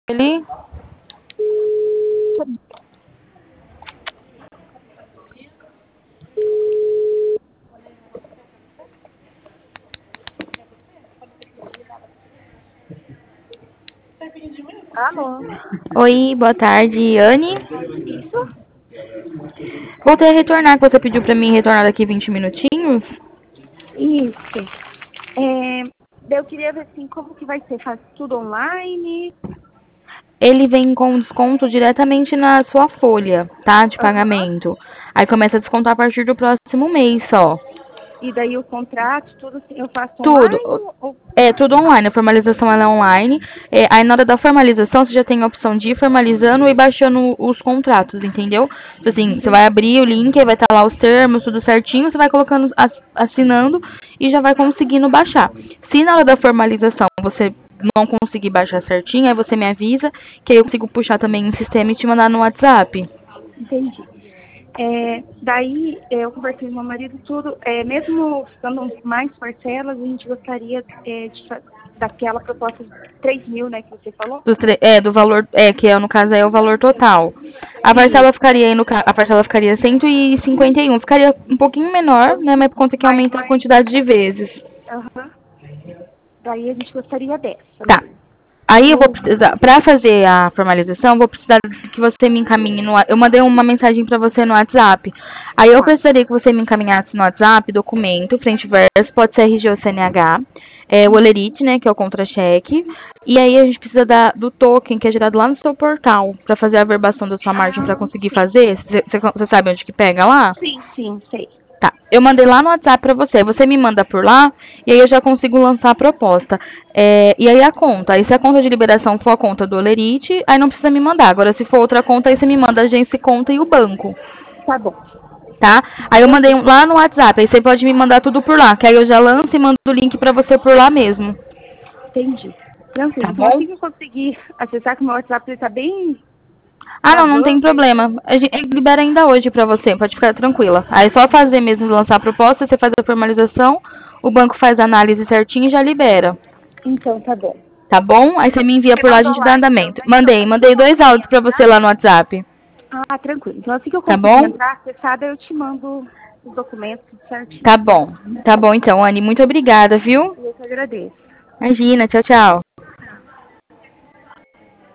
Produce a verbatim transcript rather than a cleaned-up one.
Ele? Alô? Oi, boa tarde, Anne. Isso? Voltei a retornar, que você pediu pra mim retornar daqui vinte minutinhos. Isso. É, eu queria ver assim, como que vai ser? Faz tudo online? Ele vem com desconto diretamente na sua folha, tá? De Aham. pagamento. Aí começa a descontar a partir do próximo mês só. E daí o contrato, tudo assim, eu faço Tudo. online ou... É tudo online, a formalização ela é online. É, aí na hora da formalização você já tem a opção de ir formalizando e baixando os contratos, entendeu? Tipo assim, você vai Entendi. abrir o link, aí vai estar lá os termos, tudo certinho, você vai colocando, ass- assinando e já vai conseguindo baixar. Se na hora da formalização você não conseguir baixar certinho, aí você me avisa, que aí eu consigo puxar também no sistema e te mandar no WhatsApp. Entendi. É, daí eu conversei com meu marido tudo, é, mesmo ficando mais parcelas, a gente gostaria é, de, fa- daquela proposta de três mil, né, que você falou? Do, tre- é, do valor, é, que é, no caso é o valor total. A Isso. parcela ficaria aí no ca- a parcela ficaria cento e cinquenta e um, ficaria um pouquinho menor, né, mas por conta que Mas, aumenta a quantidade de vezes. aham. Daí a gente gostaria dessa Tá. mesmo. Aí eu vou No, precisar, para fazer a formalização, eu vou precisar que você me encaminhe no, wa- eu mandei uma mensagem para você no WhatsApp. Aí eu tá. precisaria que você me encaminhasse no WhatsApp documento, frente e verso, pode ser R G ou C N H, é, o Olerite, né, que é o contra-cheque, e aí a gente precisa da, do token que é gerado lá no seu portal para fazer a averbação da sua margem para Ah, conseguir sim. fazer. Você você sabe onde que pega lá? Sim, sim, sei. Tá, eu mandei lá no WhatsApp pra você. Você me manda por lá e aí eu já consigo lançar a proposta. É, e aí a conta. Aí se a conta de liberação for a conta do Olerite, aí não precisa me mandar. Agora, se for outra conta, aí você me manda a agência e conta e o banco, Tá bom. tá? Aí eu mandei Tranquilo. um- lá no WhatsApp. Aí você pode me mandar tudo por lá. Que aí eu já lanço e mando o link pra você por lá mesmo. Entendi. Tranquilo. Tá Então, bom? assim que eu conseguir acessar, que o meu WhatsApp está bem Ah, não, não tem travando. problema. A gente ele libera ainda hoje pra você. Pode ficar tranquila. Aí é só fazer mesmo, lançar a proposta, você faz a formalização, o banco faz a análise certinho e já libera. Então, tá bom. Tá bom? Aí você me envia Você por lá, a mandou gente dá lá, então, andamento. né? Então, Mandei, assim que eu mandei dois conseguir áudios pra você entrar... lá no WhatsApp. Ah, tranquilo. Então, assim que eu Tá conseguir bom? entrar, acessada, eu te mando os documentos tudo certinho. Tá bom. Tá bom então, Anne. Muito obrigada, viu? Eu que agradeço. Imagina, tchau, tchau.